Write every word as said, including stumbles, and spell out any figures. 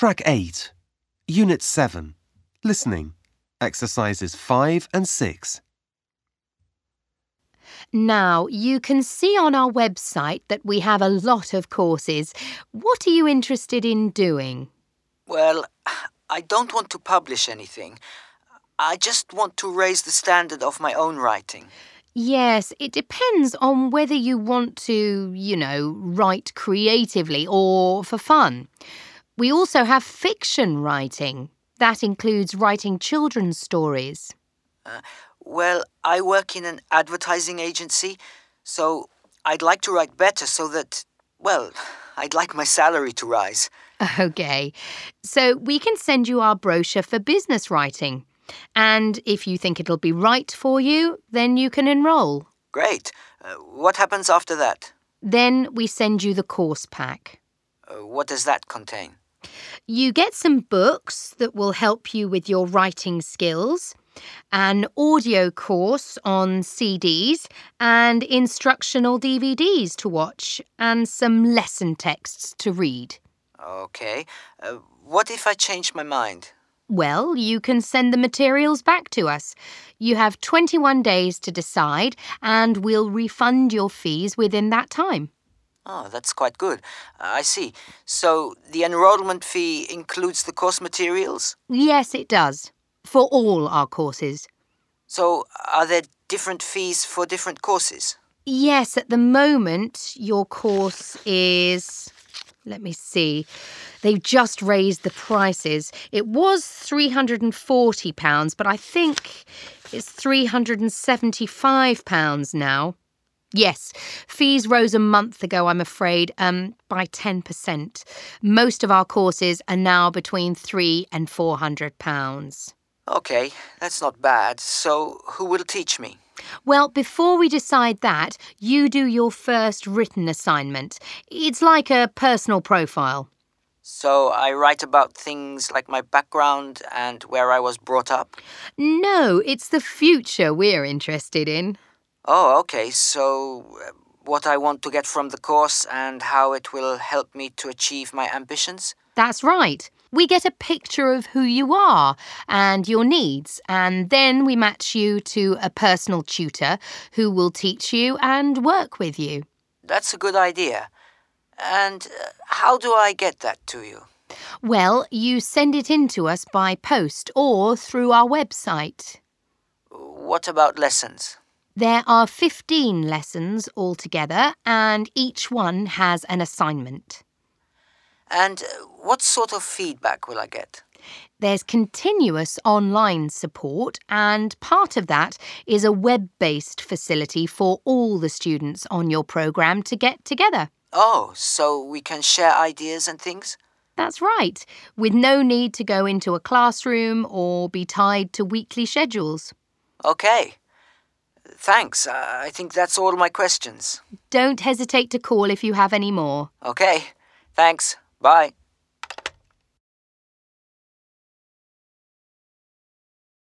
Track eight, Unit seven, Listening, Exercises five and six. Now, you can see on our website that we have a lot of courses. What are you interested in doing? Well, I don't want to publish anything. I just want to raise the standard of my own writing. Yes, it depends on whether you want to, you know, write creatively or for fun. We also have fiction writing. That includes writing children's stories. Uh, well, I work in an advertising agency, so I'd like to write better so that, well, I'd like my salary to rise. Okay, so we can send you our brochure for business writing. And if you think it'll be right for you, then you can enroll. Great. Uh, what happens after that? Then we send you the course pack. Uh, what does that contain? You get some books that will help you with your writing skills, an audio course on C Ds and instructional D V Ds to watch, and some lesson texts to read. Okay. Uh, what if I change my mind? Well, you can send the materials back to us. You have twenty-one days to decide, and we'll refund your fees within that time. Oh, that's quite good. I see. So the enrollment fee includes the course materials? Yes, it does. For all our courses. So are there different fees for different courses? Yes, at the moment, your course is... Let me see. They've just raised the prices. It was three hundred and forty pounds, but I think it's three hundred and seventy-five pounds now. Yes, fees rose a month ago, I'm afraid, um, by ten percent. Most of our courses are now between three and four hundred pounds. Okay, that's not bad. So who will teach me? Well, before we decide that, you do your first written assignment. It's like a personal profile. So I write about things like my background and where I was brought up? No, it's the future we're interested in. Oh, okay. So uh, what I want to get from the course and how it will help me to achieve my ambitions? That's right. We get a picture of who you are and your needs, and then we match you to a personal tutor who will teach you and work with you. That's a good idea. And uh, how do I get that to you? Well, you send it in to us by post or through our website. What about lessons? There are fifteen lessons altogether, and each one has an assignment. And what sort of feedback will I get? There's continuous online support, and part of that is a web-based facility for all the students on your programme to get together. Oh, so we can share ideas and things? That's right, with no need to go into a classroom or be tied to weekly schedules. Okay. Thanks. Uh, I think that's all my questions. Don't hesitate to call if you have any more. Okay. Thanks. Bye.